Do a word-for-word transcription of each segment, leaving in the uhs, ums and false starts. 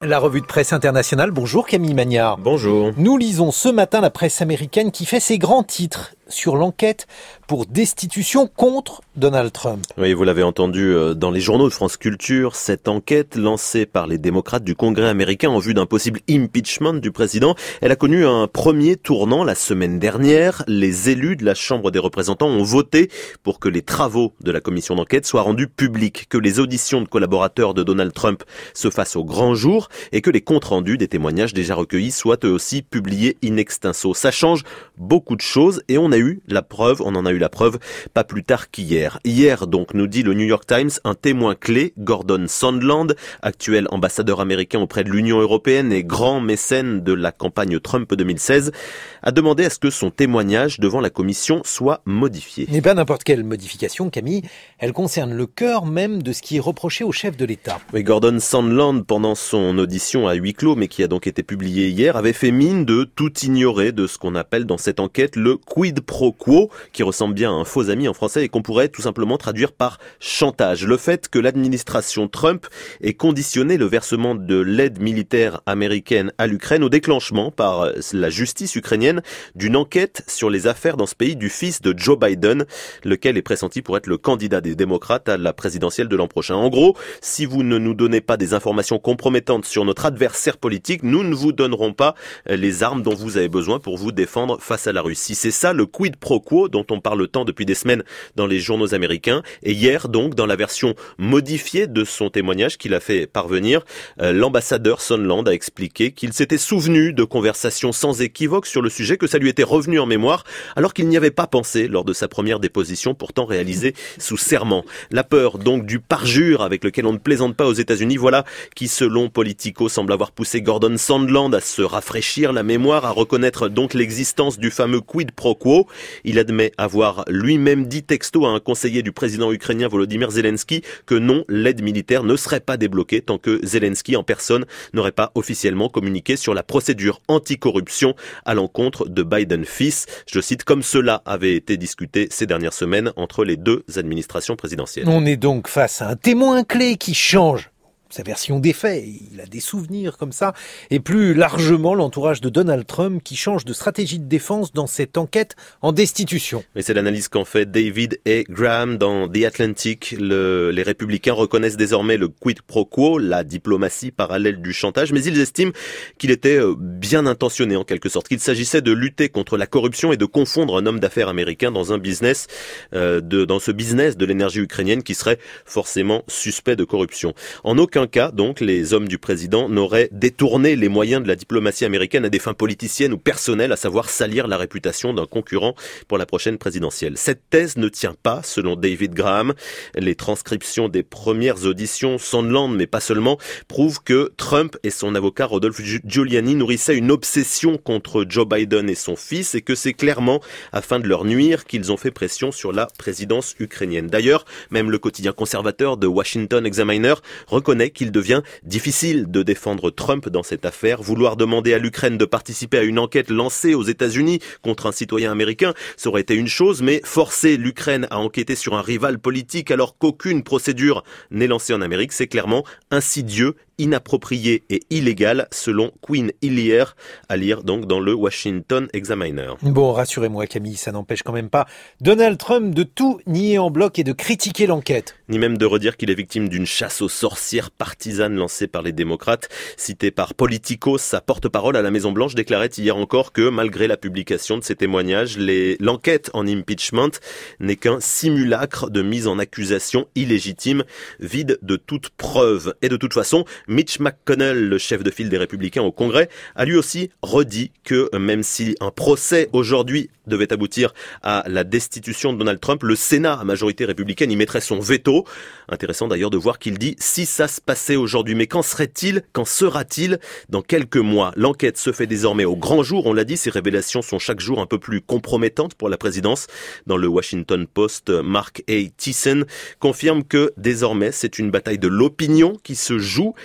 La revue de presse internationale, bonjour Camille Magnard. Bonjour. Nous lisons ce matin la presse américaine qui fait ses grands titres sur l'enquête pour destitution contre Donald Trump. Oui, vous l'avez entendu dans les journaux de France Culture, cette enquête lancée par les démocrates du Congrès américain en vue d'un possible impeachment du président, elle a connu un premier tournant la semaine dernière. Les élus de la Chambre des représentants ont voté pour que les travaux de la commission d'enquête soient rendus publics, que les auditions de collaborateurs de Donald Trump se fassent au grand jour et que les comptes rendus des témoignages déjà recueillis soient eux aussi publiés in extenso. Ça change beaucoup de choses et on a eu la preuve, on en a eu la preuve pas plus tard qu'hier. Hier, donc, nous dit le New York Times, un témoin clé, Gordon Sondland, actuel ambassadeur américain auprès de l'Union européenne et grand mécène de la campagne Trump deux mille seize, a demandé à ce que son témoignage devant la commission soit modifié. Mais pas n'importe quelle modification, Camille, elle concerne le cœur même de ce qui est reproché au chef de l'État. Oui, Gordon Sondland, pendant son audition à huis clos, mais qui a donc été publiée hier, avait fait mine de tout ignorer de ce qu'on appelle dans cette enquête le quid pro quo, qui ressemble bien à un faux ami en français et qu'on pourrait tout simplement traduire par chantage. Le fait que l'administration Trump ait conditionné le versement de l'aide militaire américaine à l'Ukraine au déclenchement par la justice ukrainienne d'une enquête sur les affaires dans ce pays du fils de Joe Biden, lequel est pressenti pour être le candidat des démocrates à la présidentielle de l'an prochain. En gros, si vous ne nous donnez pas des informations compromettantes sur notre adversaire politique, nous ne vous donnerons pas les armes dont vous avez besoin pour vous défendre face à la Russie. C'est ça le quid pro quo dont on parle tant depuis des semaines dans les journaux américains. Et hier, donc, dans la version modifiée de son témoignage qu'il a fait parvenir, euh, l'ambassadeur Sondland a expliqué qu'il s'était souvenu de conversations sans équivoque sur le sujet, que ça lui était revenu en mémoire, alors qu'il n'y avait pas pensé lors de sa première déposition, pourtant réalisée sous serment. La peur, donc, du parjure avec lequel on ne plaisante pas aux États-Unis, voilà qui, selon Politico, semble avoir poussé Gordon Sondland à se rafraîchir la mémoire, à reconnaître donc l'existence du fameux quid pro quo. Il admet avoir lui-même dit texto à un conseiller du président ukrainien Volodymyr Zelensky que non, l'aide militaire ne serait pas débloquée tant que Zelensky en personne n'aurait pas officiellement communiqué sur la procédure anticorruption à l'encontre de Biden fils. Je cite, comme cela avait été discuté ces dernières semaines entre les deux administrations présidentielles. On est donc face à un témoin clé qui change sa version des faits, il a des souvenirs comme ça, et plus largement l'entourage de Donald Trump qui change de stratégie de défense dans cette enquête en destitution. Et c'est l'analyse qu'en fait David A. Graham dans The Atlantic. Le, les républicains reconnaissent désormais le quid pro quo, la diplomatie parallèle du chantage, mais ils estiment qu'il était bien intentionné en quelque sorte, qu'il s'agissait de lutter contre la corruption et de confondre un homme d'affaires américain dans un business, euh, de, dans ce business de l'énergie ukrainienne qui serait forcément suspect de corruption. En aucun cas, donc, les hommes du président n'auraient détourné les moyens de la diplomatie américaine à des fins politiciennes ou personnelles, à savoir salir la réputation d'un concurrent pour la prochaine présidentielle. Cette thèse ne tient pas, selon David Graham. Les transcriptions des premières auditions, Sondland, mais pas seulement, prouvent que Trump et son avocat Rodolphe Giuliani nourrissaient une obsession contre Joe Biden et son fils et que c'est clairement afin de leur nuire qu'ils ont fait pression sur la présidence ukrainienne. D'ailleurs, même le quotidien conservateur de Washington Examiner reconnaît qu'il devient difficile de défendre Trump dans cette affaire. Vouloir demander à l'Ukraine de participer à une enquête lancée aux États-Unis contre un citoyen américain, ça aurait été une chose, mais forcer l'Ukraine à enquêter sur un rival politique alors qu'aucune procédure n'est lancée en Amérique, c'est clairement insidieux, inapproprié et illégal, selon Quinn Hillier, à lire donc dans le Washington Examiner. Bon, rassurez-moi Camille, ça n'empêche quand même pas Donald Trump de tout nier en bloc et de critiquer l'enquête. Ni même de redire qu'il est victime d'une chasse aux sorcières partisane lancée par les démocrates. Cité par Politico, sa porte-parole à la Maison-Blanche déclarait hier encore que, malgré la publication de ces témoignages, les... l'enquête en impeachment n'est qu'un simulacre de mise en accusation illégitime, vide de toute preuve. Et de toute façon, Mitch McConnell, le chef de file des Républicains au Congrès, a lui aussi redit que même si un procès aujourd'hui devait aboutir à la destitution de Donald Trump, le Sénat, à majorité républicaine, y mettrait son veto. Intéressant d'ailleurs de voir qu'il dit « si ça se passait aujourd'hui ». Mais qu'en serait-il, qu'en sera-t-il dans quelques mois? L'enquête se fait désormais au grand jour, on l'a dit, ces révélations sont chaque jour un peu plus compromettantes pour la présidence. Dans le Washington Post, Mark A. Thiessen confirme que désormais c'est une bataille de l'opinion qui se joue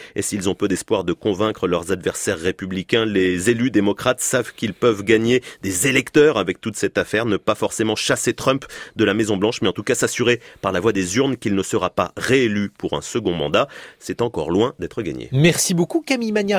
Et s'ils ont peu d'espoir de convaincre leurs adversaires républicains, les élus démocrates savent qu'ils peuvent gagner des électeurs avec toute cette affaire, ne pas forcément chasser Trump de la Maison-Blanche, mais en tout cas s'assurer par la voie des urnes qu'il ne sera pas réélu pour un second mandat. C'est encore loin d'être gagné. Merci beaucoup Camille Magnard.